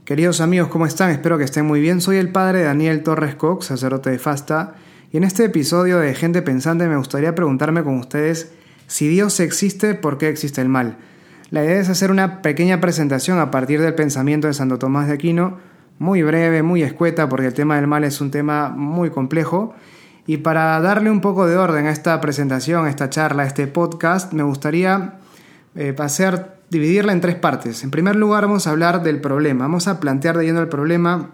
Queridos amigos, ¿cómo están? Espero que estén muy bien. Soy el padre Daniel Torres Cox, sacerdote de Fasta, y en este episodio de Gente Pensante me gustaría preguntarme con ustedes si Dios existe, ¿por qué existe el mal? La idea es hacer una pequeña presentación a partir del pensamiento de Santo Tomás de Aquino, muy breve, muy escueta, porque el tema del mal es un tema muy complejo, y para darle un poco de orden a esta presentación, a esta charla, a este podcast, me gustaría dividirla en tres partes. En primer lugar, vamos a hablar del problema. Vamos a plantear de lleno el problema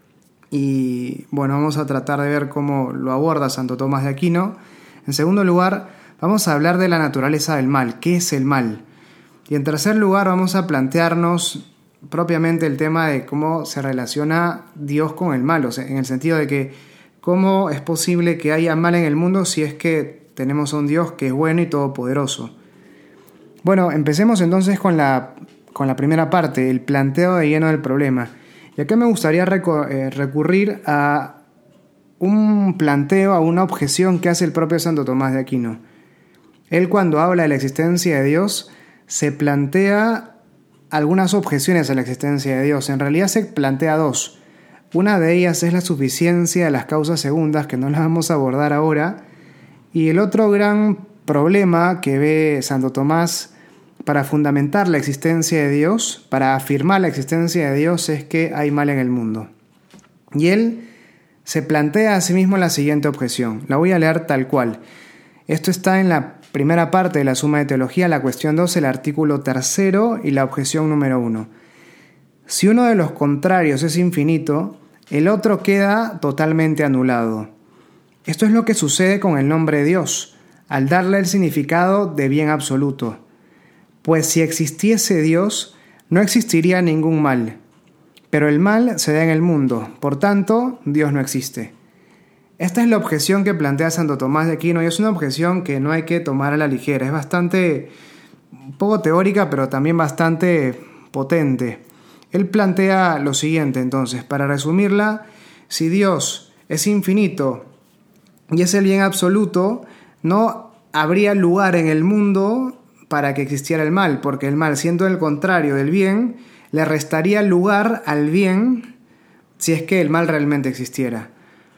y, vamos a tratar de ver cómo lo aborda Santo Tomás de Aquino. En segundo lugar, vamos a hablar de la naturaleza del mal. ¿Qué es el mal? Y en tercer lugar, vamos a plantearnos propiamente el tema de cómo se relaciona Dios con el mal. O sea, en el sentido de que cómo es posible que haya mal en el mundo si es que tenemos a un Dios que es bueno y todopoderoso. Bueno, empecemos entonces con la primera parte, el planteo de lleno del problema. Y acá me gustaría recurrir a un planteo, a una objeción que hace el propio Santo Tomás de Aquino. Él, cuando habla de la existencia de Dios, se plantea algunas objeciones a la existencia de Dios. En realidad se plantea dos. Una de ellas es la suficiencia de las causas segundas, que no las vamos a abordar ahora. Y el otro gran problema que ve Santo Tomás para fundamentar la existencia de Dios, para afirmar la existencia de Dios, es que hay mal en el mundo. Y él se plantea a sí mismo la siguiente objeción. La voy a leer tal cual. Esto está en la primera parte de la Suma de Teología, la cuestión 2, el artículo 3 y la objeción número 1. Si uno de los contrarios es infinito, el otro queda totalmente anulado. Esto es lo que sucede con el nombre de Dios, al darle el significado de bien absoluto. Pues si existiese Dios, no existiría ningún mal. Pero el mal se da en el mundo, por tanto, Dios no existe. Esta es la objeción que plantea Santo Tomás de Aquino, y es una objeción que no hay que tomar a la ligera. Es bastante, un poco teórica, pero también bastante potente. Él plantea lo siguiente, entonces, para resumirla: si Dios es infinito y es el bien absoluto, no habría lugar en el mundo para que existiera el mal, porque el mal, siendo el contrario del bien, le restaría lugar al bien si es que el mal realmente existiera.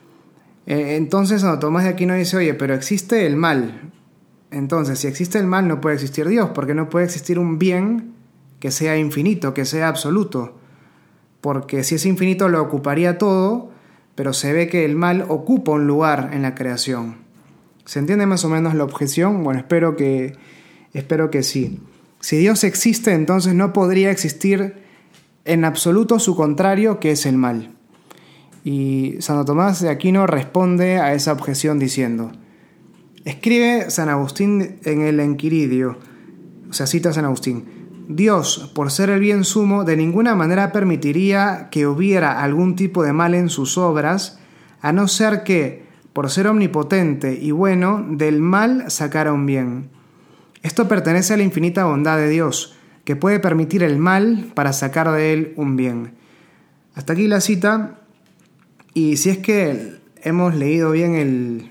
Entonces Santo Tomás de Aquino dice, oye, pero existe el mal. Entonces, si existe el mal, no puede existir Dios, porque no puede existir un bien que sea infinito, que sea absoluto. Porque si es infinito lo ocuparía todo, pero se ve que el mal ocupa un lugar en la creación. ¿Se entiende más o menos la objeción? Bueno, espero que sí. Si Dios existe, entonces no podría existir en absoluto su contrario, que es el mal. Y Santo Tomás de Aquino responde a esa objeción diciendo, escribe San Agustín en el Enquiridio, o sea, cita a San Agustín, Dios, por ser el bien sumo, de ninguna manera permitiría que hubiera algún tipo de mal en sus obras, a no ser que, por ser omnipotente y bueno, del mal sacara un bien. Esto pertenece a la infinita bondad de Dios, que puede permitir el mal para sacar de él un bien. Hasta aquí la cita, y si es que hemos leído bien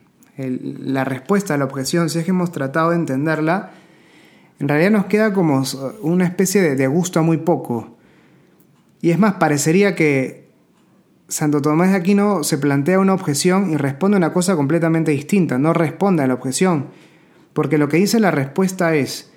la respuesta a la objeción, si es que hemos tratado de entenderla, en realidad nos queda como una especie de gusto a muy poco. Y es más, parecería que Santo Tomás de Aquino se plantea una objeción y responde una cosa completamente distinta, no responde a la objeción. Porque lo que dice la respuesta es,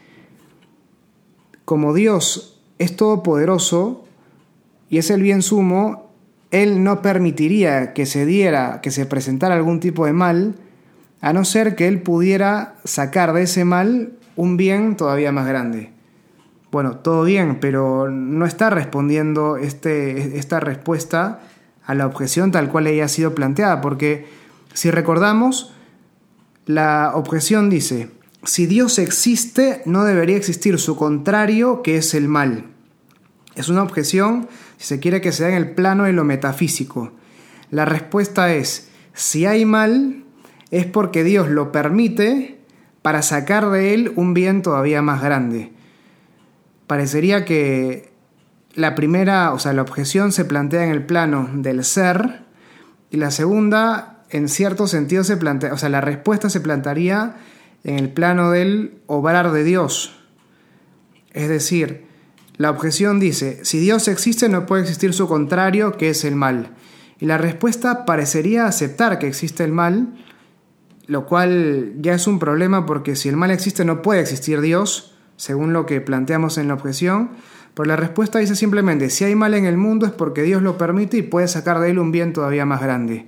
como Dios es todopoderoso y es el bien sumo, Él no permitiría que se presentara algún tipo de mal, a no ser que Él pudiera sacar de ese mal un bien todavía más grande. Bueno, todo bien, pero no está respondiendo esta respuesta a la objeción tal cual ella ha sido planteada, porque si recordamos, la objeción dice, si Dios existe, no debería existir su contrario, que es el mal. Es una objeción, si se quiere, que se da en el plano de lo metafísico. La respuesta es, si hay mal, es porque Dios lo permite para sacar de él un bien todavía más grande. Parecería que la primera, la objeción se plantea en el plano del ser, y la segunda, en cierto sentido, se plantea, la respuesta se plantearía en el plano del obrar de Dios. Es decir, La objeción dice, si Dios existe no puede existir su contrario, que es el mal. Y la respuesta parecería aceptar que existe el mal, lo cual ya es un problema porque si el mal existe no puede existir Dios, según lo que planteamos en la objeción. Pero la respuesta dice simplemente, si hay mal en el mundo es porque Dios lo permite y puede sacar de él un bien todavía más grande.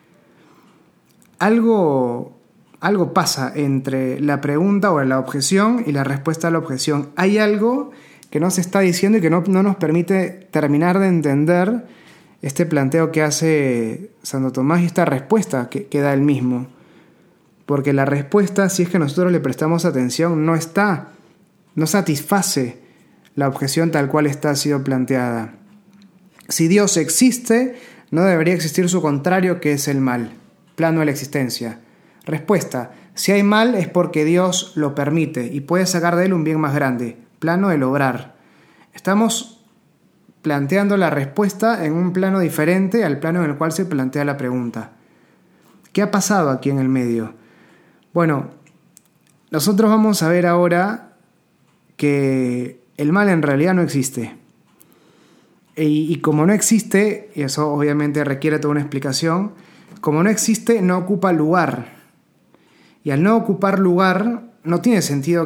Algo pasa entre la pregunta o la objeción y la respuesta a la objeción. Hay algo que no se está diciendo y que no nos permite terminar de entender este planteo que hace Santo Tomás y esta respuesta que da él mismo. Porque la respuesta, si es que nosotros le prestamos atención, no satisface la objeción tal cual ha sido planteada. Si Dios existe, no debería existir su contrario, que es el mal. Plano de la existencia. Respuesta: si hay mal es porque Dios lo permite y puede sacar de él un bien más grande. Plano del obrar. Estamos planteando la respuesta en un plano diferente al plano en el cual se plantea la pregunta. ¿Qué ha pasado aquí en el medio? Bueno, nosotros vamos a ver ahora que el mal en realidad no existe. Y como no existe, y eso obviamente requiere toda una explicación, como no existe, no ocupa lugar. Y al no ocupar lugar, no tiene sentido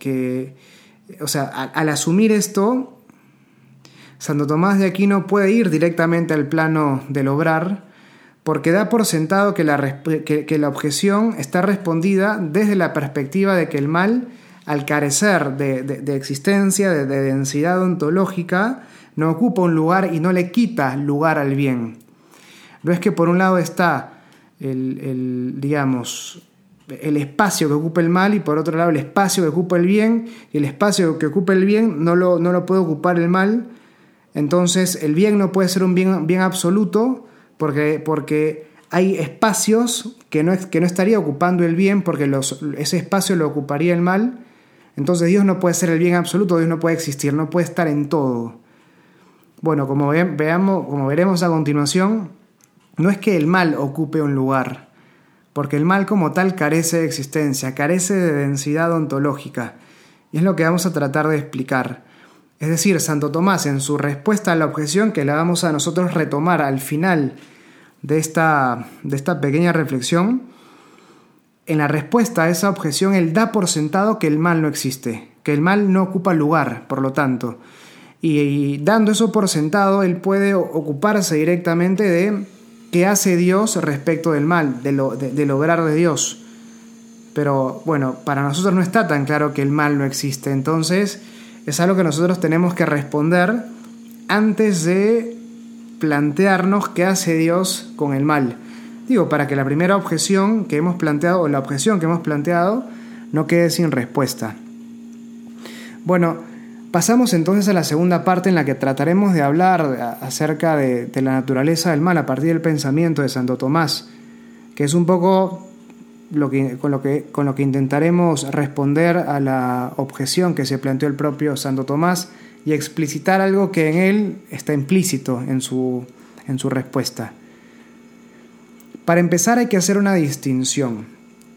al asumir esto, Santo Tomás de Aquino puede ir directamente al plano del obrar, porque da por sentado que la objeción está respondida desde la perspectiva de que el mal, al carecer de existencia, de densidad ontológica, no ocupa un lugar y no le quita lugar al bien. No es que por un lado está el espacio que ocupa el mal y por otro lado el espacio que ocupa el bien, y el espacio que ocupa el bien no lo puede ocupar el mal. Entonces el bien no puede ser un bien absoluto porque hay espacios que no estaría ocupando el bien porque ese espacio lo ocuparía el mal. Entonces Dios no puede ser el bien absoluto, Dios no puede existir, no puede estar en todo. Bueno, como veremos a continuación, no es que el mal ocupe un lugar, porque el mal como tal carece de existencia, carece de densidad ontológica, y es lo que vamos a tratar de explicar. Es decir, Santo Tomás, en su respuesta a la objeción, que la vamos a nosotros retomar al final de esta pequeña reflexión, en la respuesta a esa objeción, él da por sentado que el mal no existe, que el mal no ocupa lugar, por lo tanto. Y dando eso por sentado, él puede ocuparse directamente de qué hace Dios respecto del mal, del obrar de Dios. Pero bueno, para nosotros no está tan claro que el mal no existe. Entonces es algo que nosotros tenemos que responder antes de plantearnos qué hace Dios con el mal. Digo, para que la primera objeción que hemos planteado, o la objeción que hemos planteado, no quede sin respuesta. Bueno, pasamos entonces a la segunda parte en la que trataremos de hablar acerca de la naturaleza del mal a partir del pensamiento de Santo Tomás, que es un poco con lo que intentaremos responder a la objeción que se planteó el propio Santo Tomás y explicitar algo que en él está implícito en su respuesta. Para empezar hay que hacer una distinción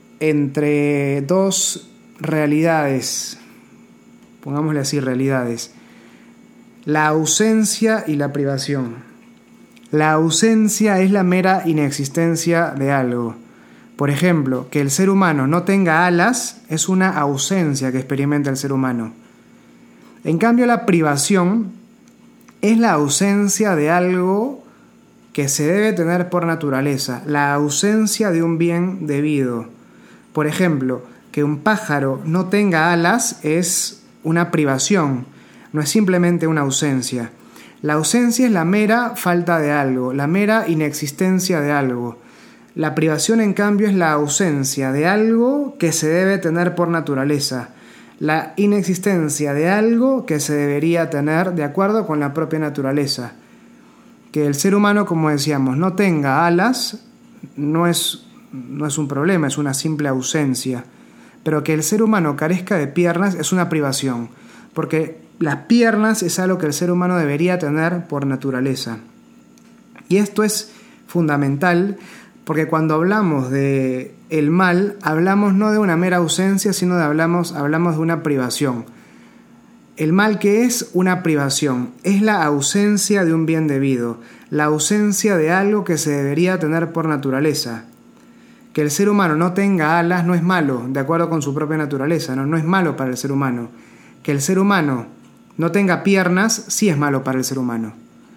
entre dos realidades, pongámosle así, realidades: la ausencia y la privación. La ausencia es la mera inexistencia de algo. Por ejemplo, que el ser humano no tenga alas es una ausencia que experimenta el ser humano. En cambio, la privación es la ausencia de algo que se debe tener por naturaleza, la ausencia de un bien debido. Por ejemplo, que un pájaro no tenga alas es una privación, no es simplemente una ausencia. La ausencia es la mera falta de algo, la mera inexistencia de algo. La privación, en cambio, es la ausencia de algo que se debe tener por naturaleza, la inexistencia de algo que se debería tener de acuerdo con la propia naturaleza. Que el ser humano, como decíamos, no tenga alas no es un problema, es una simple ausencia. Pero que el ser humano carezca de piernas es una privación, porque las piernas es algo que el ser humano debería tener por naturaleza. Y esto es fundamental, porque cuando hablamos de el mal, hablamos no de una mera ausencia, sino hablamos de una privación. El mal, ¿qué es? Una privación. Es la ausencia de un bien debido, la ausencia de algo que se debería tener por naturaleza. Que el ser humano no tenga alas no es malo, de acuerdo con su propia naturaleza, no es malo para el ser humano. Que el ser humano no tenga piernas sí es malo para el ser humano.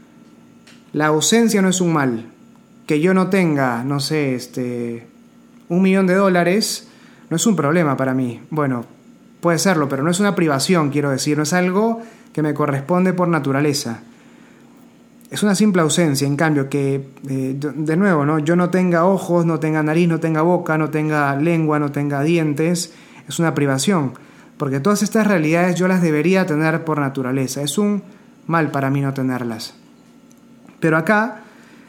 La ausencia no es un mal. Que yo no tenga, no sé, $1.000.000 no es un problema para mí. Bueno, puede serlo, pero no es una privación, quiero decir, no es algo que me corresponde por naturaleza. Es una simple ausencia, en cambio, que, de nuevo, ¿no? Yo no tenga ojos, no tenga nariz, no tenga boca, no tenga lengua, no tenga dientes, es una privación, porque todas estas realidades yo las debería tener por naturaleza. Es un mal para mí no tenerlas. Pero acá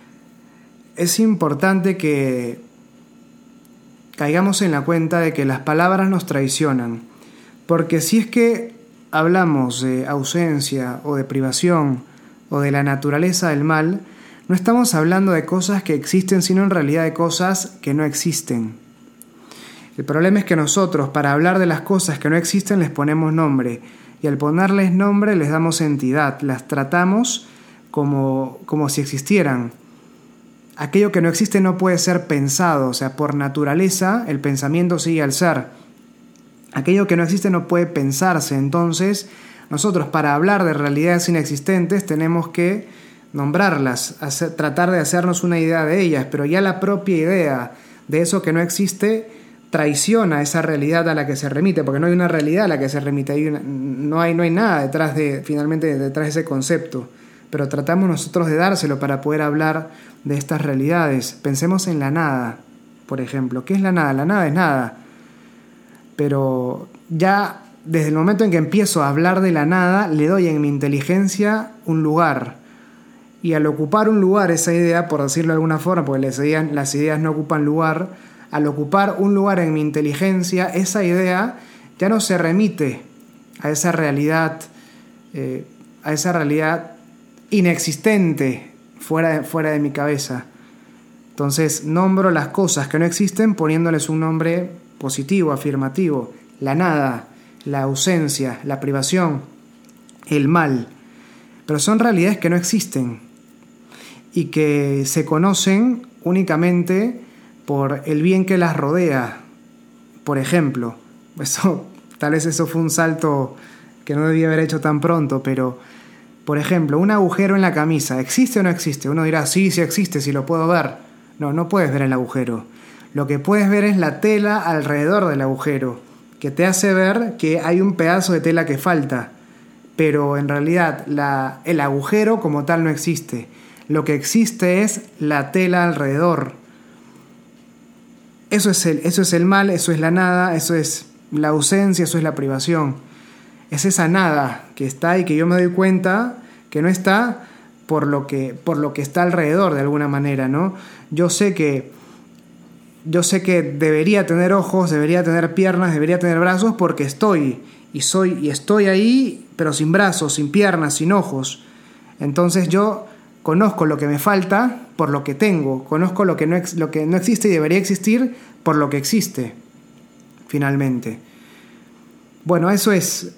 es importante que caigamos en la cuenta de que las palabras nos traicionan, porque si es que hablamos de ausencia o de privación o de la naturaleza del mal, no estamos hablando de cosas que existen, sino en realidad de cosas que no existen. El problema es que nosotros, para hablar de las cosas que no existen, les ponemos nombre, y al ponerles nombre les damos entidad, las tratamos como si existieran. Aquello que no existe no puede ser pensado, o sea, por naturaleza el pensamiento sigue al ser. Aquello que no existe no puede pensarse, entonces nosotros para hablar de realidades inexistentes tenemos que nombrarlas, tratar de hacernos una idea de ellas, pero ya la propia idea de eso que no existe traiciona esa realidad a la que se remite, porque no hay una realidad a la que se remite, no hay nada detrás de ese concepto, pero tratamos nosotros de dárselo para poder hablar de estas realidades. Pensemos en la nada, por ejemplo. ¿Qué es la nada? La nada es nada, pero ya desde el momento en que empiezo a hablar de la nada, le doy en mi inteligencia un lugar. Y al ocupar un lugar, esa idea, por decirlo de alguna forma, porque las ideas no ocupan lugar, al ocupar un lugar en mi inteligencia, esa idea ya no se remite a esa realidad inexistente fuera de mi cabeza. Entonces nombro las cosas que no existen poniéndoles un nombre positivo, afirmativo. La nada, la ausencia, la privación, el mal. Pero son realidades que no existen y que se conocen únicamente por el bien que las rodea. Por ejemplo, tal vez eso fue un salto que no debía haber hecho tan pronto, pero por ejemplo, un agujero en la camisa, ¿existe o no existe? Uno dirá, sí existe, sí lo puedo ver. No puedes ver el agujero. Lo que puedes ver es la tela alrededor del agujero, que te hace ver que hay un pedazo de tela que falta, pero en realidad el agujero como tal no existe. Lo que existe es la tela alrededor. Eso es el mal, eso es la nada, eso es la ausencia, eso es la privación. Es esa nada que está y que yo me doy cuenta que no está por lo que está alrededor de alguna manera, ¿no? Yo sé que debería tener ojos, debería tener piernas, debería tener brazos porque estoy ahí, pero sin brazos, sin piernas, sin ojos. Entonces yo conozco lo que me falta por lo que tengo, conozco lo que no existe y debería existir por lo que existe, finalmente. Bueno, eso es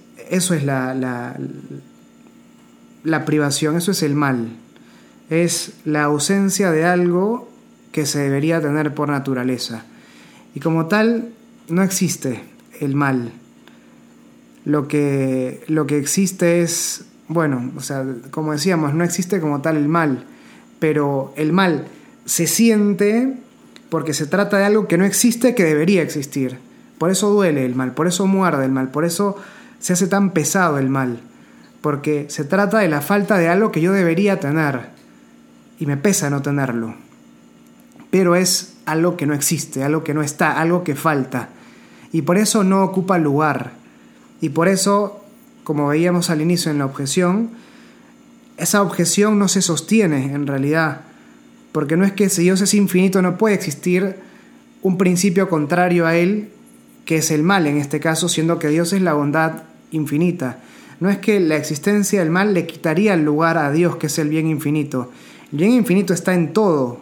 la privación, eso es el mal. Es la ausencia de algo que se debería tener por naturaleza. Y como tal, no existe el mal. Lo que existe es, como decíamos, no existe como tal el mal, pero el mal se siente porque se trata de algo que no existe, que debería existir. Por eso duele el mal, por eso muerde el mal, por eso se hace tan pesado el mal, porque se trata de la falta de algo que yo debería tener y me pesa no tenerlo, pero es algo que no existe, algo que no está, algo que falta, y por eso no ocupa lugar. Y por eso, como veíamos al inicio en la objeción, esa objeción no se sostiene en realidad, porque no es que si Dios es infinito no puede existir un principio contrario a Él, que es el mal en este caso, siendo que Dios es la bondad infinita. No es que la existencia del mal le quitaría el lugar a Dios, que es el bien infinito. El bien infinito está en todo,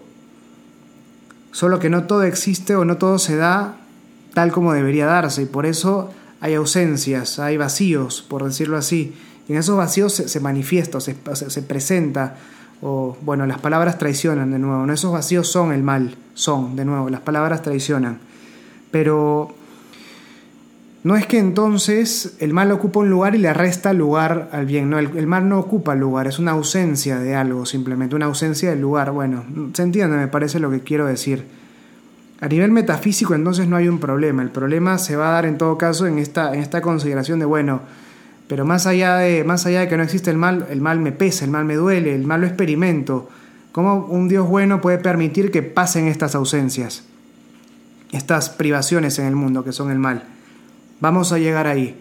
solo que no todo existe o no todo se da tal como debería darse, y por eso hay ausencias, hay vacíos, por decirlo así. Y en esos vacíos se manifiesta, se presenta, o bueno, las palabras traicionan de nuevo. ¿No? Esos vacíos son el mal, de nuevo, las palabras traicionan. Pero no es que entonces el mal ocupa un lugar y le resta lugar al bien. No, el mal no ocupa lugar, es una ausencia de algo, simplemente una ausencia del lugar. Bueno, se entiende, me parece lo que quiero decir. A nivel metafísico entonces no hay un problema. El problema se va a dar en todo caso en esta consideración de, bueno, pero más allá de que no existe el mal me pesa, el mal me duele, el mal lo experimento. ¿Cómo un Dios bueno puede permitir que pasen estas ausencias, estas privaciones en el mundo que son el mal? Vamos a llegar ahí.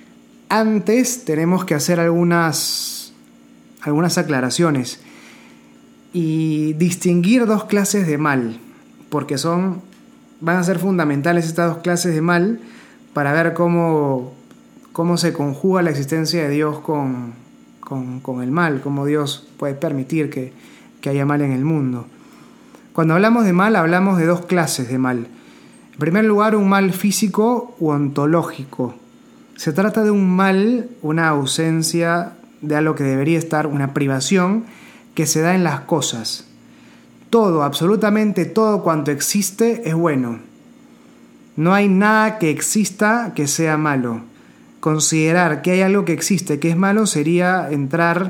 Antes tenemos que hacer algunas aclaraciones y distinguir dos clases de mal, porque van a ser fundamentales estas dos clases de mal para ver cómo se conjuga la existencia de Dios con el mal, cómo Dios puede permitir que haya mal en el mundo. Cuando hablamos de mal, hablamos de dos clases de mal. En primer lugar, un mal físico u ontológico. Se trata de un mal, una ausencia de algo que debería estar, una privación que se da en las cosas. Todo, absolutamente todo cuanto existe es bueno. No hay nada que exista que sea malo. Considerar que hay algo que existe que es malo sería entrar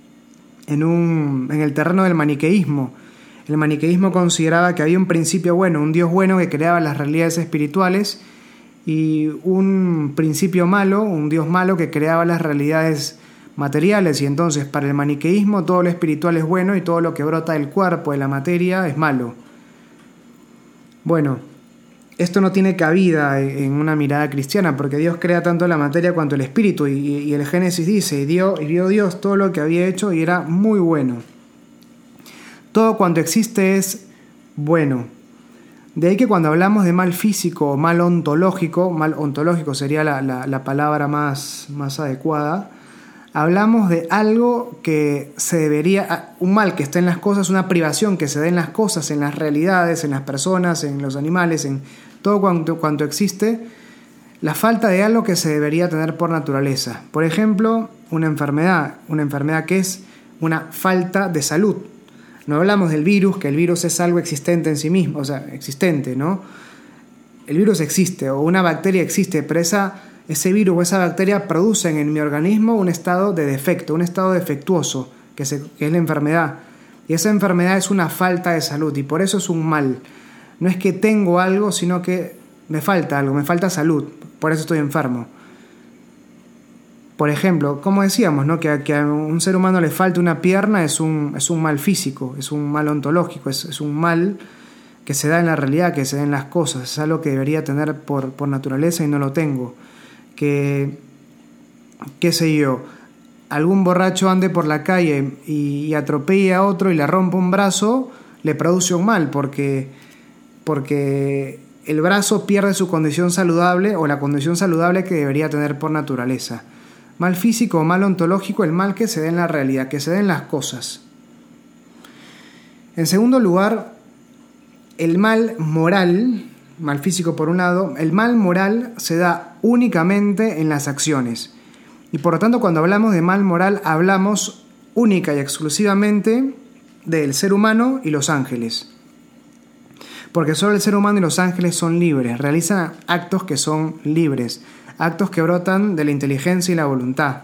en el terreno del maniqueísmo. El maniqueísmo consideraba que había un principio bueno, un Dios bueno que creaba las realidades espirituales, y un principio malo, un Dios malo que creaba las realidades materiales. Y entonces para el maniqueísmo todo lo espiritual es bueno y todo lo que brota del cuerpo, de la materia, es malo. Bueno, esto no tiene cabida en una mirada cristiana, porque Dios crea tanto la materia cuanto el espíritu, y el Génesis dice, y vio Dios todo lo que había hecho y era muy bueno. Todo cuanto existe es bueno. De ahí que cuando hablamos de mal físico o mal ontológico sería la palabra más adecuada, hablamos de algo que se debería, un mal que está en las cosas, una privación que se da en las cosas, en las realidades, en las personas, en los animales, en todo cuanto existe, la falta de algo que se debería tener por naturaleza. Por ejemplo, una enfermedad que es una falta de salud. No hablamos del virus, que el virus es algo existente en sí mismo, o sea, existente, ¿no? El virus existe, o una bacteria existe, pero ese virus o esa bacteria producen en mi organismo un estado de defecto, un estado defectuoso, que es la enfermedad. Y esa enfermedad es una falta de salud, y por eso es un mal. No es que tengo algo, sino que me falta algo, me falta salud, por eso estoy enfermo. Por ejemplo, como decíamos, ¿no? Que a un ser humano le falte una pierna es un mal físico, es un mal ontológico, es un mal que se da en la realidad, que se da en las cosas, es algo que debería tener por naturaleza y no lo tengo. Que, qué sé yo, algún borracho ande por la calle y atropelle a otro y le rompa un brazo, le produce un mal, porque el brazo pierde su condición saludable o la condición saludable que debería tener por naturaleza. Mal físico o mal ontológico, el mal que se da en la realidad, que se da en las cosas. En segundo lugar, el mal moral, mal físico por un lado, el mal moral se da únicamente en las acciones. Y por lo tanto, cuando hablamos de mal moral, hablamos única y exclusivamente del ser humano y los ángeles. Porque solo el ser humano y los ángeles son libres, realizan actos que son libres, actos que brotan de la inteligencia y la voluntad.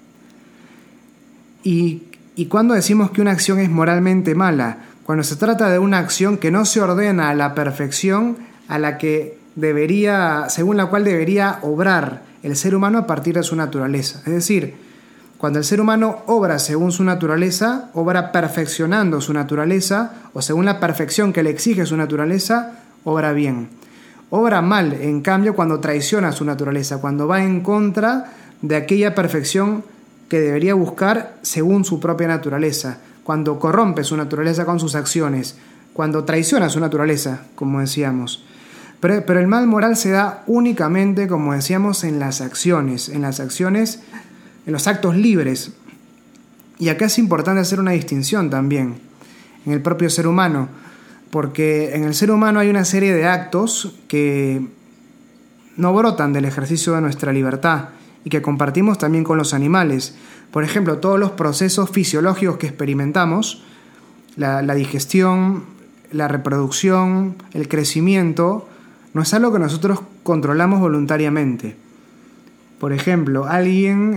¿Y cuándo decimos que una acción es moralmente mala? Cuando se trata de una acción que no se ordena a la perfección a la que según la cual debería obrar el ser humano a partir de su naturaleza. Es decir, cuando el ser humano obra según su naturaleza, obra perfeccionando su naturaleza, o según la perfección que le exige su naturaleza, obra bien. Obra mal, en cambio, cuando traiciona su naturaleza, cuando va en contra de aquella perfección que debería buscar según su propia naturaleza, cuando corrompe su naturaleza con sus acciones, cuando traiciona su naturaleza, como decíamos. Pero el mal moral se da únicamente, como decíamos, en las acciones, en los actos libres. Y acá es importante hacer una distinción también en el propio ser humano, porque en el ser humano hay una serie de actos que no brotan del ejercicio de nuestra libertad y que compartimos también con los animales. Por ejemplo, todos los procesos fisiológicos que experimentamos, la digestión, la reproducción, el crecimiento, no es algo que nosotros controlamos voluntariamente. Por ejemplo, alguien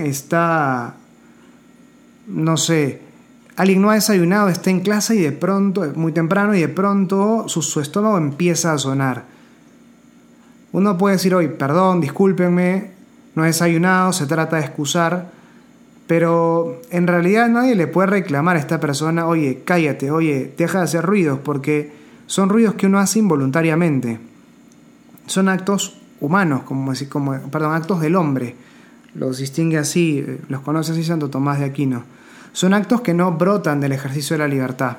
no ha desayunado, está en clase y de pronto, muy temprano, y de pronto su estómago empieza a sonar. Uno puede decir, oye, perdón, discúlpenme, no he desayunado, se trata de excusar, pero en realidad nadie le puede reclamar a esta persona, oye, cállate, oye, deja de hacer ruidos, porque son ruidos que uno hace involuntariamente. Son actos humanos, actos del hombre. Los distingue así, los conoce así Santo Tomás de Aquino. Son actos que no brotan del ejercicio de la libertad.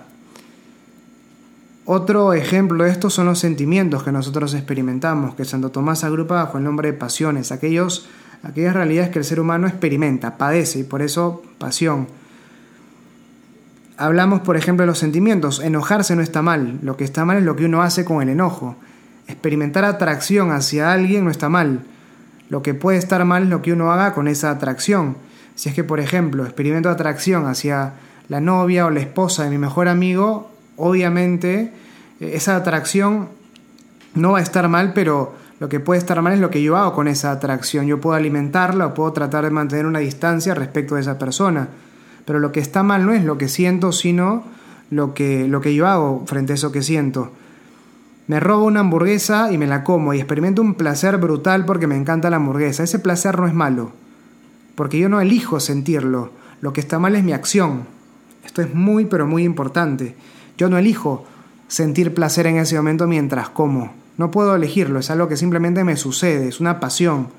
Otro ejemplo de esto son los sentimientos que nosotros experimentamos, que Santo Tomás agrupa bajo el nombre de pasiones, aquellas realidades que el ser humano experimenta, padece, y por eso pasión. Hablamos, por ejemplo, de los sentimientos. Enojarse no está mal, lo que está mal es lo que uno hace con el enojo. Experimentar atracción hacia alguien no está mal, lo que puede estar mal es lo que uno haga con esa atracción. Si es que, por ejemplo, experimento atracción hacia la novia o la esposa de mi mejor amigo, obviamente esa atracción no va a estar mal, pero lo que puede estar mal es lo que yo hago con esa atracción. Yo puedo alimentarla o puedo tratar de mantener una distancia respecto de esa persona. Pero lo que está mal no es lo que siento, sino lo que yo hago frente a eso que siento. Me robo una hamburguesa y me la como y experimento un placer brutal porque me encanta la hamburguesa. Ese placer no es malo, porque yo no elijo sentirlo. Lo que está mal es mi acción. Esto es muy, pero muy importante. Yo no elijo sentir placer en ese momento mientras como. No puedo elegirlo, es algo que simplemente me sucede, es una pasión.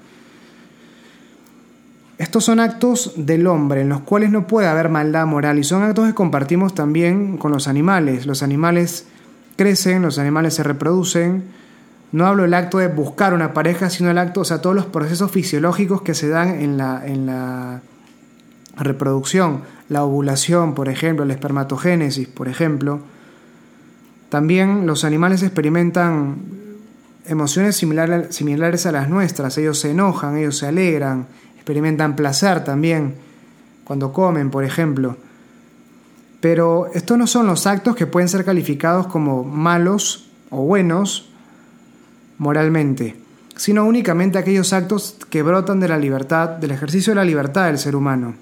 Estos son actos del hombre en los cuales no puede haber maldad moral y son actos que compartimos también con los animales. Los animales crecen, los animales se reproducen. No hablo del acto de buscar una pareja, sino el acto, todos los procesos fisiológicos que se dan en la reproducción, la ovulación, por ejemplo, la espermatogénesis, por ejemplo. También los animales experimentan emociones similares a las nuestras. Ellos se enojan, ellos se alegran, experimentan placer también cuando comen, por ejemplo. Pero estos no son los actos que pueden ser calificados como malos o buenos moralmente, sino únicamente aquellos actos que brotan de la libertad, del ejercicio de la libertad del ser humano.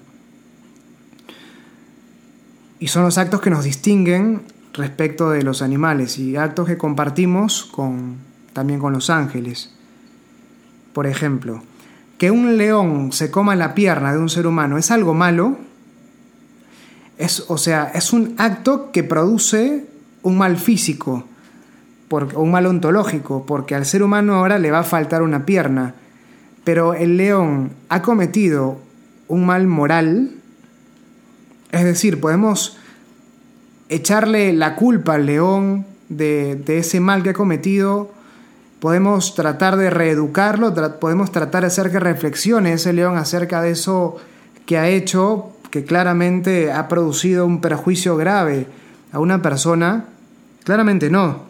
Y son los actos que nos distinguen respecto de los animales y actos que compartimos también con los ángeles. Por ejemplo, que un león se coma la pierna de un ser humano es algo malo. Es un acto que produce un mal físico o un mal ontológico, porque al ser humano ahora le va a faltar una pierna, pero el león ha cometido un mal moral. Es decir, podemos echarle la culpa al león de ese mal que ha cometido, podemos tratar de reeducarlo, podemos tratar de hacer que reflexione ese león acerca de eso que ha hecho, que claramente ha producido un perjuicio grave a una persona. Claramente no.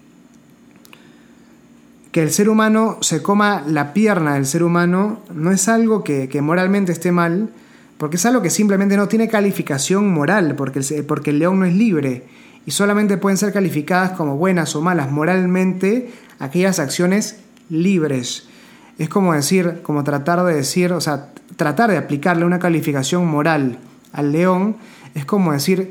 Que el ser humano se coma la pierna del ser humano no es algo que moralmente esté mal, porque es algo que simplemente no tiene calificación moral, porque el león no es libre, y solamente pueden ser calificadas como buenas o malas moralmente aquellas acciones libres. Es como tratar de aplicarle una calificación moral al león, es como decir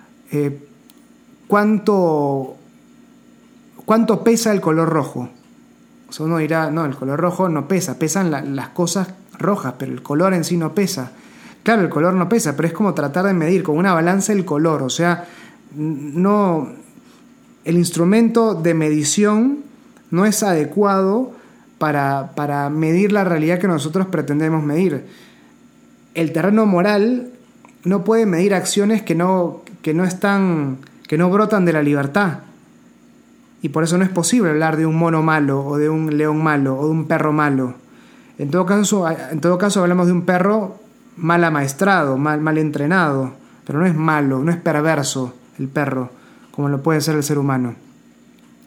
cuánto pesa el color rojo. O sea, uno dirá, no, el color rojo no pesa, pesan las cosas rojas, pero el color en sí no pesa. Claro, el color no pesa, pero es como tratar de medir con una balanza el color. O sea, no, el instrumento de medición no es adecuado para medir la realidad que nosotros pretendemos medir. El terreno moral no puede medir acciones que no brotan de la libertad. Y por eso no es posible hablar de un mono malo, o de un león malo, o de un perro malo. En todo caso hablamos de un perro mal amaestrado, mal entrenado, pero no es malo, no es perverso el perro, como lo puede ser el ser humano.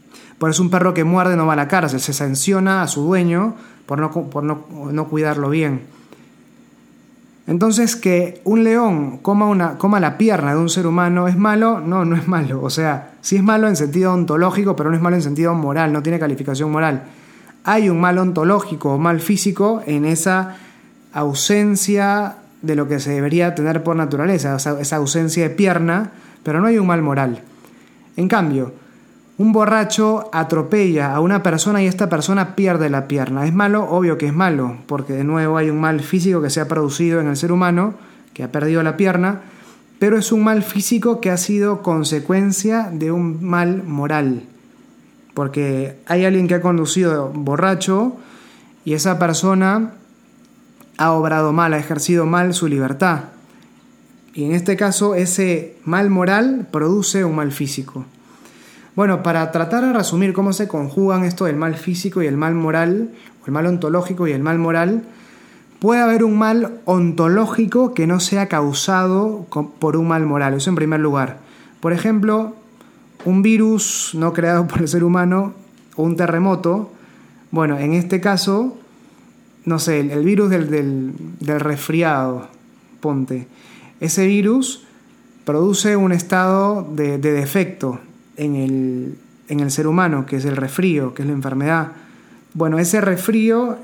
Por eso un perro que muerde no va a la cárcel, se sanciona a su dueño por no cuidarlo bien. Entonces, que un león coma la pierna de un ser humano, ¿es malo? No, no es malo. O sea, sí es malo en sentido ontológico, pero no es malo en sentido moral, no tiene calificación moral. Hay un mal ontológico o mal físico en esa ausencia de lo que se debería tener por naturaleza, esa ausencia de pierna, pero no hay un mal moral. En cambio, un borracho atropella a una persona y esta persona pierde la pierna. ¿Es malo? Obvio que es malo, porque de nuevo hay un mal físico que se ha producido en el ser humano, que ha perdido la pierna, pero es un mal físico que ha sido consecuencia de un mal moral. Porque hay alguien que ha conducido borracho y esa persona ha obrado mal, ha ejercido mal su libertad. Y en este caso, ese mal moral produce un mal físico. Bueno, para tratar de resumir cómo se conjugan esto del mal físico y el mal moral, o el mal ontológico y el mal moral, puede haber un mal ontológico que no sea causado por un mal moral. Eso en primer lugar. Por ejemplo, un virus no creado por el ser humano o un terremoto. Bueno, en este caso, no sé, el virus del resfriado, ponte. Ese virus produce un estado de defecto en el ser humano, que es el resfrío, que es la enfermedad. Bueno, ese resfrío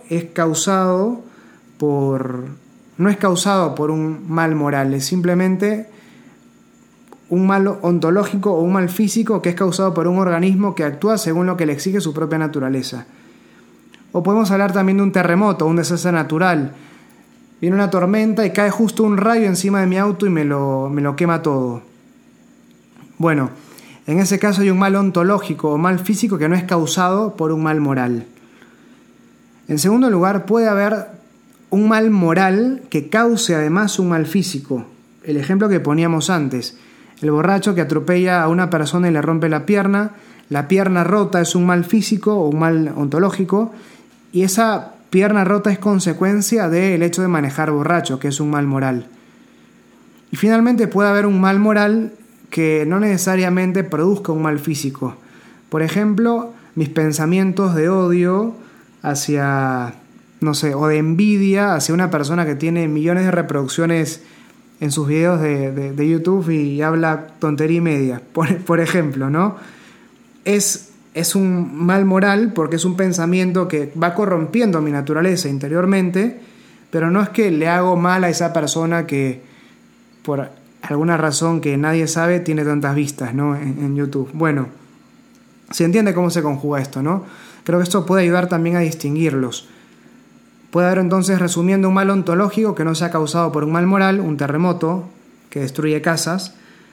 no es causado por un mal moral, es simplemente un mal ontológico o un mal físico que es causado por un organismo que actúa según lo que le exige su propia naturaleza. O podemos hablar también de un terremoto, un desastre natural. Viene una tormenta y cae justo un rayo encima de mi auto y me lo quema todo. Bueno, en ese caso hay un mal ontológico o mal físico que no es causado por un mal moral. En segundo lugar, puede haber un mal moral que cause además un mal físico. El ejemplo que poníamos antes. El borracho que atropella a una persona y le rompe la pierna rota es un mal físico o un mal ontológico, y esa pierna rota es consecuencia del hecho de manejar borracho, que es un mal moral. Y finalmente puede haber un mal moral que no necesariamente produzca un mal físico. Por ejemplo, mis pensamientos de odio hacia, no sé, o de envidia hacia una persona que tiene millones de reproducciones en sus videos de YouTube y habla tontería y media, por ejemplo, ¿no? Es un mal moral porque es un pensamiento que va corrompiendo mi naturaleza interiormente, pero no es que le hago mal a esa persona que por alguna razón que nadie sabe tiene tantas vistas, ¿no? en YouTube. Bueno, se entiende cómo se conjuga esto, ¿no? Creo que esto puede ayudar también a distinguirlos. Puede haber entonces, resumiendo, un mal ontológico que no sea causado por un mal moral, un terremoto que destruye casas.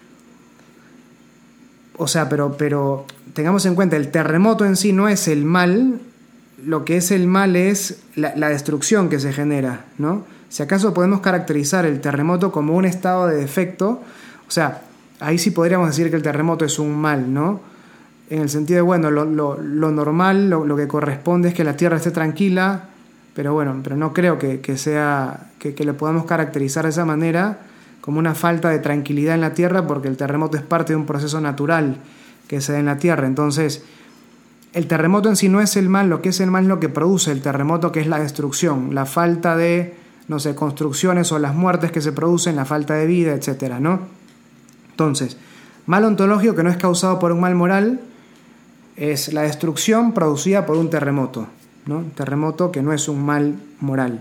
O sea, pero tengamos en cuenta, el terremoto en sí no es el mal, lo que es el mal es la destrucción que se genera, ¿no? Si acaso podemos caracterizar el terremoto como un estado de defecto, o sea, ahí sí podríamos decir que el terremoto es un mal, ¿no? En el sentido de, bueno, lo normal, lo que corresponde es que la Tierra esté tranquila, pero no creo que le podamos caracterizar de esa manera como una falta de tranquilidad en la Tierra, porque el terremoto es parte de un proceso natural que se da en la Tierra. Entonces, el terremoto en sí no es el mal, lo que es el mal es lo que produce el terremoto, que es la destrucción, la falta de, no sé, construcciones o las muertes que se producen, la falta de vida, etcétera, ¿no? Entonces, mal ontológico que no es causado por un mal moral es la destrucción producida por un terremoto, ¿no? Un terremoto que no es un mal moral.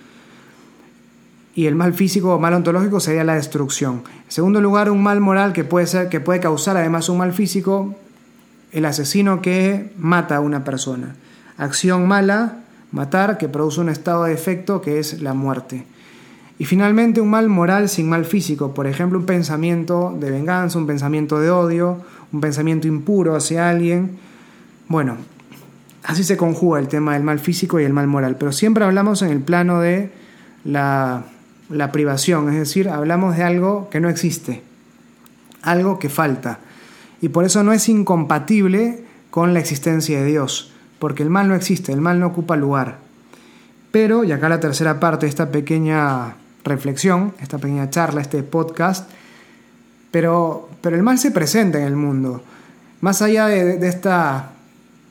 Y el mal físico o mal ontológico sería la destrucción. En segundo lugar, un mal moral que puede causar además un mal físico, el asesino que mata a una persona. Acción mala, matar, que produce un estado de efecto que es la muerte. Y finalmente un mal moral sin mal físico, por ejemplo un pensamiento de venganza, un pensamiento de odio, un pensamiento impuro hacia alguien. Bueno, así se conjuga el tema del mal físico y el mal moral, pero siempre hablamos en el plano de la privación, es decir, hablamos de algo que no existe, algo que falta, y por eso no es incompatible con la existencia de Dios, porque el mal no existe, el mal no ocupa lugar. Pero, y acá la tercera parte de esta pequeña reflexión, esta pequeña charla, este podcast, pero el mal se presenta en el mundo, más allá de esta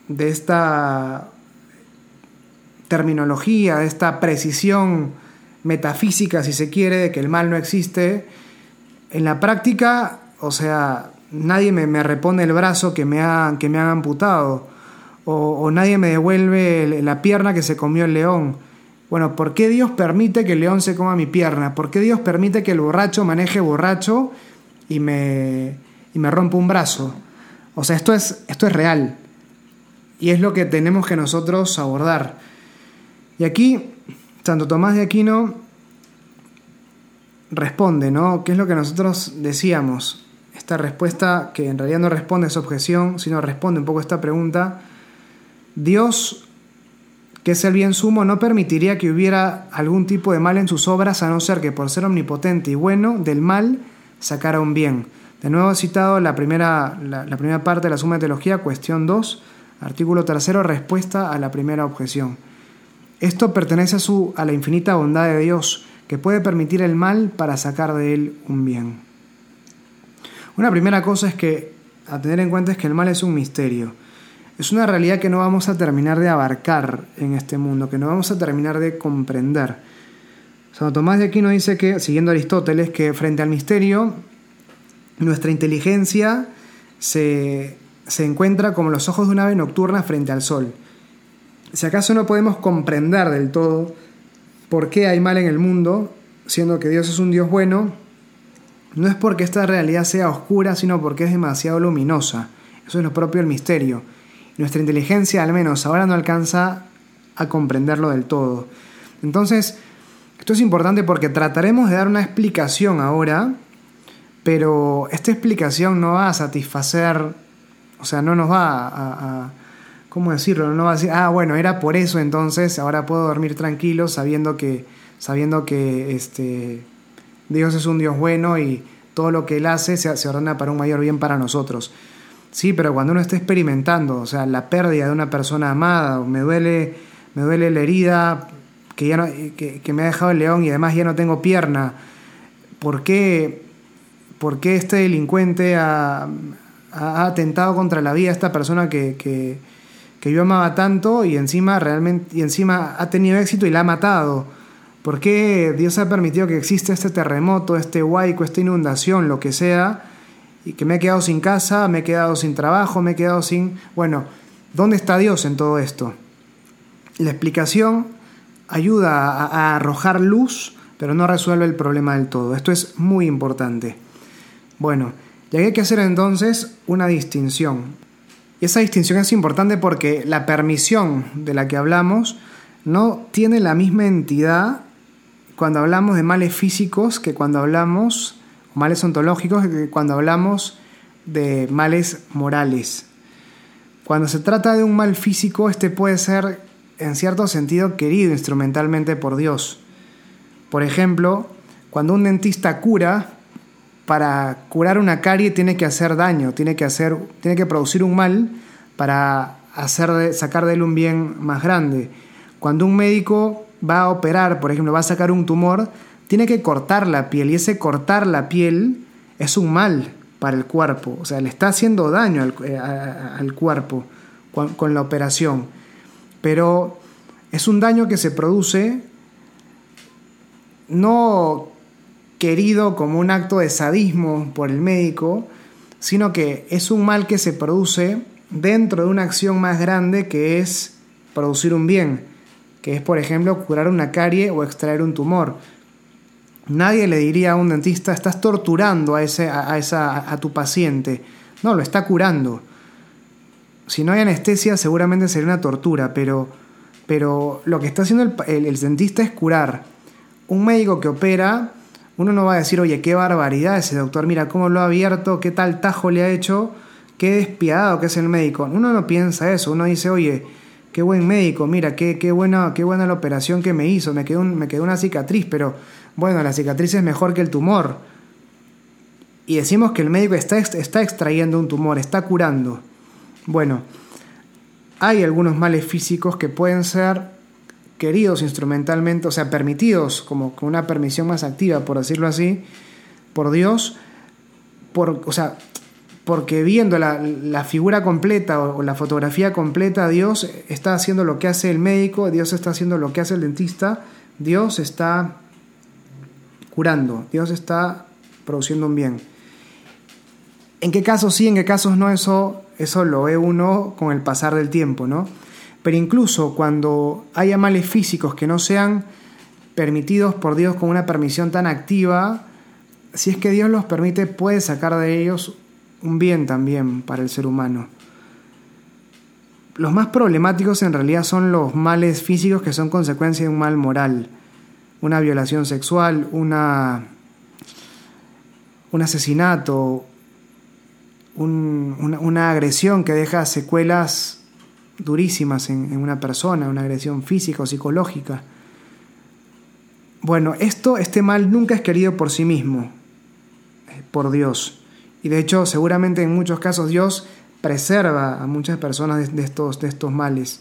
de esta terminología, de esta precisión metafísica, si se quiere, de que el mal no existe, en la práctica, o sea, nadie me repone el brazo que me han amputado, o nadie me devuelve la pierna que se comió el león. Bueno, ¿por qué Dios permite que el león se coma mi pierna? ¿Por qué Dios permite que el borracho maneje borracho y me rompa un brazo? O sea, esto es real. Y es lo que tenemos que nosotros abordar. Y aquí, Santo Tomás de Aquino responde, ¿no? ¿Qué es lo que nosotros decíamos? Esta respuesta, que en realidad no responde a esa objeción, sino responde un poco a esta pregunta. Dios, que es el bien sumo, no permitiría que hubiera algún tipo de mal en sus obras, a no ser que por ser omnipotente y bueno, del mal sacara un bien. De nuevo he citado la primera parte de la Suma de Teología, cuestión 2, artículo 3, respuesta a la primera objeción. Esto pertenece a la infinita bondad de Dios, que puede permitir el mal para sacar de él un bien. Una primera cosa a tener en cuenta es que el mal es un misterio. Es una realidad que no vamos a terminar de abarcar en este mundo, que no vamos a terminar de comprender. Santo Tomás de Aquino dice que, siguiendo a Aristóteles, que frente al misterio, nuestra inteligencia se encuentra como los ojos de una ave nocturna frente al sol. Si acaso no podemos comprender del todo por qué hay mal en el mundo, siendo que Dios es un Dios bueno, no es porque esta realidad sea oscura, sino porque es demasiado luminosa. Eso es lo propio del misterio. Nuestra inteligencia, al menos ahora, no alcanza a comprenderlo del todo. Entonces, esto es importante porque trataremos de dar una explicación ahora, pero esta explicación no va a satisfacer, o sea, no nos va a ¿cómo decirlo? No va a decir, bueno, era por eso, entonces ahora puedo dormir tranquilo sabiendo que Dios es un Dios bueno y todo lo que Él hace se ordena para un mayor bien para nosotros. Sí, pero cuando uno está experimentando, o sea, la pérdida de una persona amada, o me duele la herida que me ha dejado el león y además ya no tengo pierna, ¿por qué este delincuente ha atentado contra la vida de esta persona que yo amaba tanto y encima ha tenido éxito y la ha matado? ¿Por qué Dios ha permitido que exista este terremoto, este huaico, esta inundación, lo que sea, y que me he quedado sin casa, me he quedado sin trabajo, me he quedado sin... Bueno, ¿dónde está Dios en todo esto? La explicación ayuda a arrojar luz, pero no resuelve el problema del todo. Esto es muy importante. Bueno, ya que hay que hacer entonces una distinción. Y esa distinción es importante porque la permisión de la que hablamos no tiene la misma entidad cuando hablamos de males físicos que cuando hablamos, males ontológicos, que cuando hablamos de males morales. Cuando se trata de un mal físico, este puede ser, en cierto sentido, querido instrumentalmente por Dios. Por ejemplo, cuando un dentista cura, para curar una carie tiene que hacer daño, tiene que producir un mal para sacar de él un bien más grande. Cuando un médico va a operar, por ejemplo, va a sacar un tumor, tiene que cortar la piel, y ese cortar la piel es un mal para el cuerpo, o sea, le está haciendo daño al cuerpo con la operación, pero es un daño que se produce no querido como un acto de sadismo por el médico, sino que es un mal que se produce dentro de una acción más grande, que es producir un bien, que es, por ejemplo, curar una carie o extraer un tumor. Nadie le diría a un dentista, estás torturando a tu paciente. No, lo está curando. Si no hay anestesia, seguramente sería una tortura, pero lo que está haciendo el dentista es curar. Un médico que opera, uno no va a decir, oye, qué barbaridad ese doctor, mira cómo lo ha abierto, qué tal tajo le ha hecho, qué despiadado que es el médico. Uno no piensa eso, uno dice, oye, qué buen médico, mira, qué buena la operación que me hizo, me quedó una cicatriz, pero bueno, la cicatriz es mejor que el tumor. Y decimos que el médico está extrayendo un tumor, está curando. Bueno, hay algunos males físicos que pueden ser queridos instrumentalmente, o sea, permitidos, como con una permisión más activa, por decirlo así, por Dios, porque viendo la figura completa o la fotografía completa, Dios está haciendo lo que hace el médico, Dios está haciendo lo que hace el dentista, Dios está curando, Dios está produciendo un bien. ¿En qué casos sí, en qué casos no? Eso lo ve uno con el pasar del tiempo, ¿no? Pero incluso cuando haya males físicos que no sean permitidos por Dios con una permisión tan activa, si es que Dios los permite, puede sacar de ellos un bien también para el ser humano. Los más problemáticos en realidad son los males físicos que son consecuencia de un mal moral, una violación sexual, un asesinato, una agresión que deja secuelas durísimas en una persona, una agresión física o psicológica. Bueno, este mal nunca es querido por sí mismo, por Dios. Y de hecho, seguramente en muchos casos Dios preserva a muchas personas de estos males.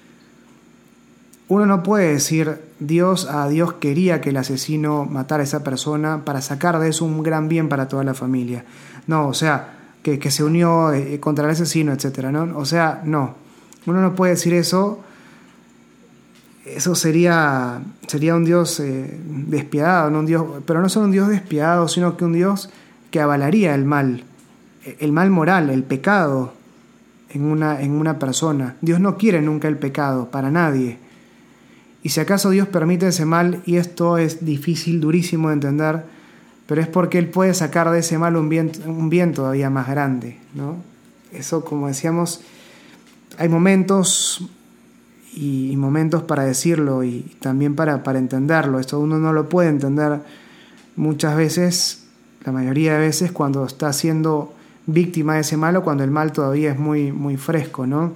Uno no puede decir Dios quería que el asesino matara a esa persona para sacar de eso un gran bien para toda la familia. No, o sea, que se unió contra el asesino, etc., ¿no? O sea, no. Uno no puede decir eso. Eso sería un Dios despiadado, ¿no? Un Dios, pero no solo un Dios despiadado, sino que un Dios que avalaría el mal moral, el pecado en una persona. Dios no quiere nunca el pecado para nadie. Y si acaso Dios permite ese mal, y esto es difícil, durísimo de entender, pero es porque Él puede sacar de ese mal un bien todavía más grande, ¿no? Eso, como decíamos, hay momentos y momentos para decirlo y también para entenderlo. Esto uno no lo puede entender muchas veces, la mayoría de veces, cuando está siendo víctima de ese mal o cuando el mal todavía es muy, muy fresco, ¿no?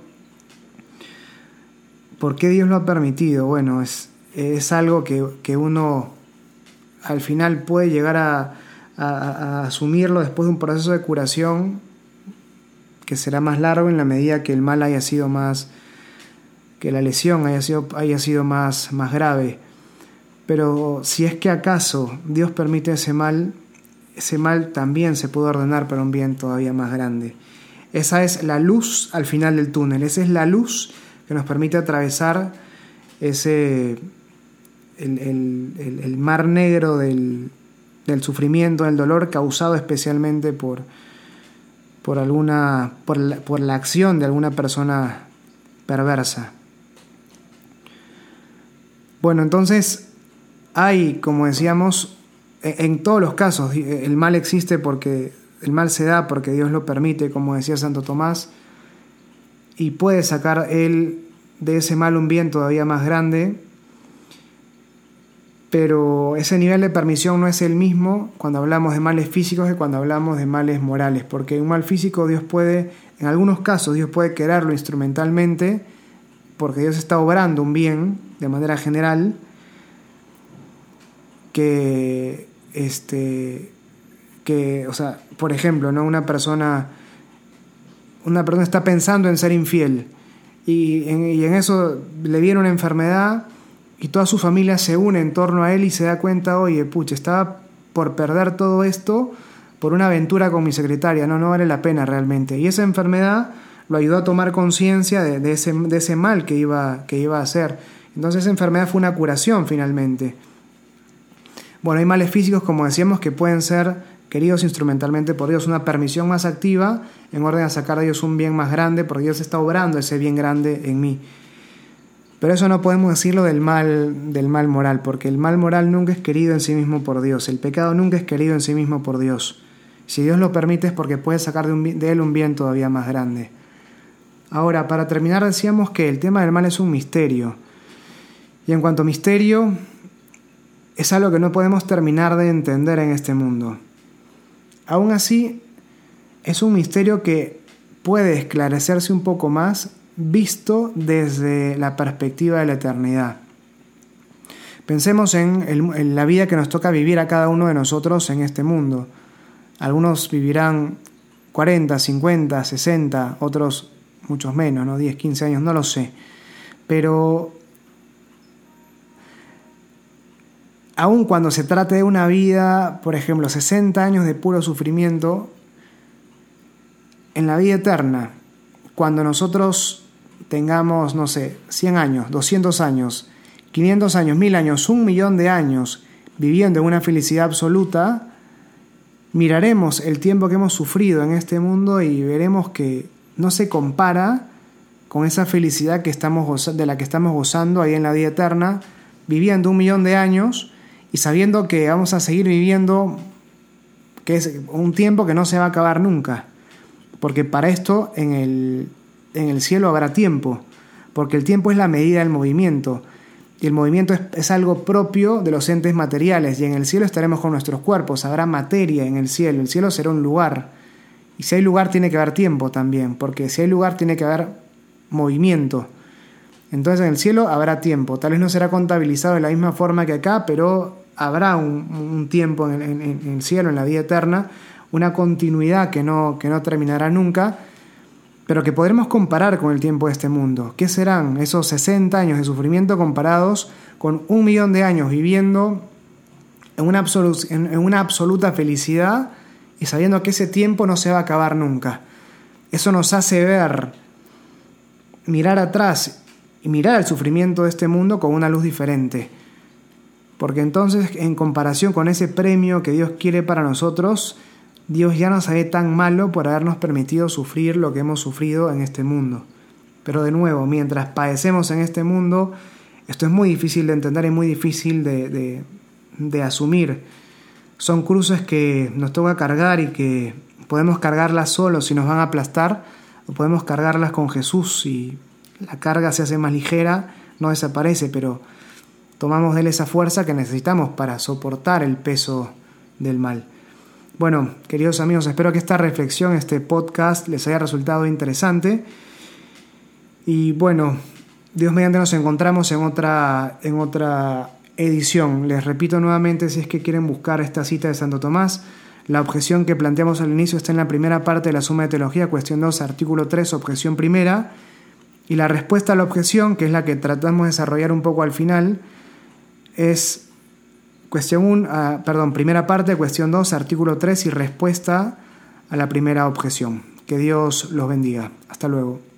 ¿Por qué Dios lo ha permitido? Bueno, es algo que uno al final puede llegar a asumirlo después de un proceso de curación que será más largo en la medida que el mal haya sido más, que la lesión haya sido más grave. Pero si es que acaso Dios permite ese mal también se puede ordenar para un bien todavía más grande. Esa es la luz al final del túnel, esa es la luz que nos permite atravesar el mar negro del sufrimiento, del dolor causado especialmente por la acción de alguna persona perversa. Bueno, entonces hay, como decíamos, en todos los casos el mal existe porque el mal se da porque Dios lo permite, como decía Santo Tomás, y puede sacar Él de ese mal un bien todavía más grande, pero ese nivel de permisión no es el mismo cuando hablamos de males físicos que cuando hablamos de males morales, porque un mal físico en algunos casos Dios puede quererlo instrumentalmente, porque Dios está obrando un bien de manera general, o sea, por ejemplo, ¿no? Una persona está pensando en ser infiel y en eso le viene una enfermedad y toda su familia se une en torno a él y se da cuenta, oye, pucha, estaba por perder todo esto por una aventura con mi secretaria, no vale la pena realmente. Y esa enfermedad lo ayudó a tomar conciencia de ese mal que iba a hacer. Entonces esa enfermedad fue una curación finalmente. Bueno, hay males físicos, como decíamos, que pueden ser queridos instrumentalmente por Dios, una permisión más activa en orden a sacar de Dios un bien más grande, porque Dios está obrando ese bien grande en mí. Pero eso no podemos decirlo del mal moral, porque el mal moral nunca es querido en sí mismo por Dios, el pecado nunca es querido en sí mismo por Dios. Si Dios lo permite es porque puede sacar de él un bien todavía más grande. Ahora, para terminar, decíamos que el tema del mal es un misterio. Y en cuanto a misterio, es algo que no podemos terminar de entender en este mundo. Aún así, es un misterio que puede esclarecerse un poco más visto desde la perspectiva de la eternidad. Pensemos en la vida que nos toca vivir a cada uno de nosotros en este mundo. Algunos vivirán 40, 50, 60, otros muchos menos, ¿no? 10, 15 años, no lo sé. Pero aun cuando se trate de una vida, por ejemplo, 60 años de puro sufrimiento, en la vida eterna, cuando nosotros tengamos, 100 años, 200 años, 500 años, 1000 años, 1.000.000 de años viviendo en una felicidad absoluta, miraremos el tiempo que hemos sufrido en este mundo y veremos que no se compara con esa felicidad de la que estamos gozando ahí en la vida eterna, viviendo 1.000.000 de años y sabiendo que vamos a seguir viviendo, que es un tiempo que no se va a acabar nunca. Porque para esto en el cielo habrá tiempo, porque el tiempo es la medida del movimiento. Y el movimiento es algo propio de los entes materiales. Y en el cielo estaremos con nuestros cuerpos. Habrá materia en el cielo. El cielo será un lugar. Y si hay lugar tiene que haber tiempo también. Porque si hay lugar tiene que haber movimiento. Entonces en el cielo habrá tiempo. Tal vez no será contabilizado de la misma forma que acá, pero habrá un tiempo en el cielo, en la vida eterna. Una continuidad que no terminará nunca, pero que podremos comparar con el tiempo de este mundo. ¿Qué serán esos 60 años de sufrimiento comparados con 1.000.000 de años viviendo en una absoluta felicidad y sabiendo que ese tiempo no se va a acabar nunca? Eso nos hace mirar atrás y mirar el sufrimiento de este mundo con una luz diferente. Porque entonces, en comparación con ese premio que Dios quiere para nosotros, Dios ya no se ve tan malo por habernos permitido sufrir lo que hemos sufrido en este mundo. Pero de nuevo, mientras padecemos en este mundo, esto es muy difícil de entender y muy difícil de asumir. Son cruces que nos toca cargar y que podemos cargarlas solos si nos van a aplastar, o podemos cargarlas con Jesús y la carga se hace más ligera, no desaparece, pero tomamos de él esa fuerza que necesitamos para soportar el peso del mal. Bueno, queridos amigos, espero que esta reflexión, este podcast, les haya resultado interesante. Y bueno, Dios mediante nos encontramos en otra edición. Les repito nuevamente, si es que quieren buscar esta cita de Santo Tomás, la objeción que planteamos al inicio está en la primera parte de la Suma de Teología, cuestión 2, artículo 3, objeción primera. Y la respuesta a la objeción, que es la que tratamos de desarrollar un poco al final, es primera parte, cuestión 2, artículo 3 y respuesta a la primera objeción. Que Dios los bendiga. Hasta luego.